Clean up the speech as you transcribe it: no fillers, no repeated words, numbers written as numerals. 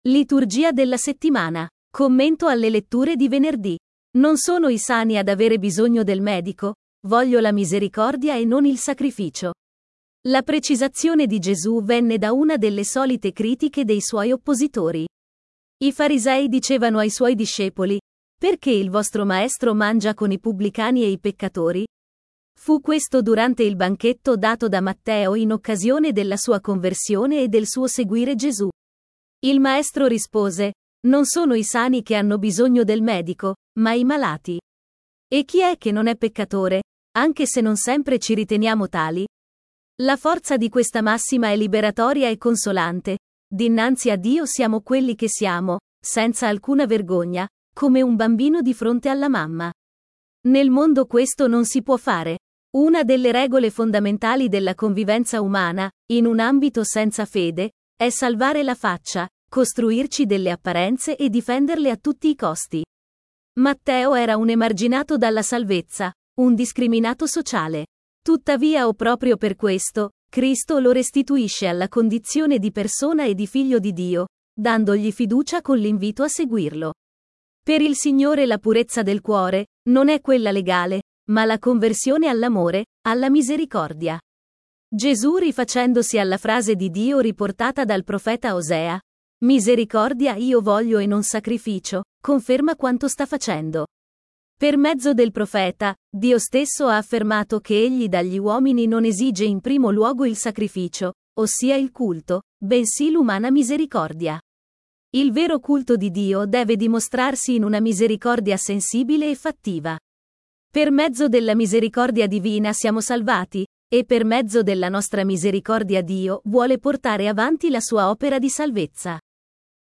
Liturgia della settimana. Commento alle letture di venerdì. Non sono i sani ad avere bisogno del medico, voglio la misericordia e non il sacrificio. La precisazione di Gesù venne da una delle solite critiche dei suoi oppositori. I farisei dicevano ai suoi discepoli: perché il vostro maestro mangia con i pubblicani e i peccatori? Fu questo durante il banchetto dato da Matteo in occasione della sua conversione e del suo seguire Gesù. Il maestro rispose: non sono i sani che hanno bisogno del medico, ma i malati. E chi è che non è peccatore, anche se non sempre ci riteniamo tali? La forza di questa massima è liberatoria e consolante. Dinanzi a Dio siamo quelli che siamo, senza alcuna vergogna, come un bambino di fronte alla mamma. Nel mondo questo non si può fare. Una delle regole fondamentali della convivenza umana, in un ambito senza fede, è salvare la faccia, costruirci delle apparenze e difenderle a tutti i costi. Matteo era un emarginato dalla salvezza, un discriminato sociale. Tuttavia o proprio per questo, Cristo lo restituisce alla condizione di persona e di figlio di Dio, dandogli fiducia con l'invito a seguirlo. Per il Signore la purezza del cuore non è quella legale, ma la conversione all'amore, alla misericordia. Gesù, rifacendosi alla frase di Dio riportata dal profeta Osea, misericordia io voglio e non sacrificio, conferma quanto sta facendo. Per mezzo del profeta, Dio stesso ha affermato che egli dagli uomini non esige in primo luogo il sacrificio, ossia il culto, bensì l'umana misericordia. Il vero culto di Dio deve dimostrarsi in una misericordia sensibile e fattiva. Per mezzo della misericordia divina siamo salvati, e per mezzo della nostra misericordia Dio vuole portare avanti la sua opera di salvezza.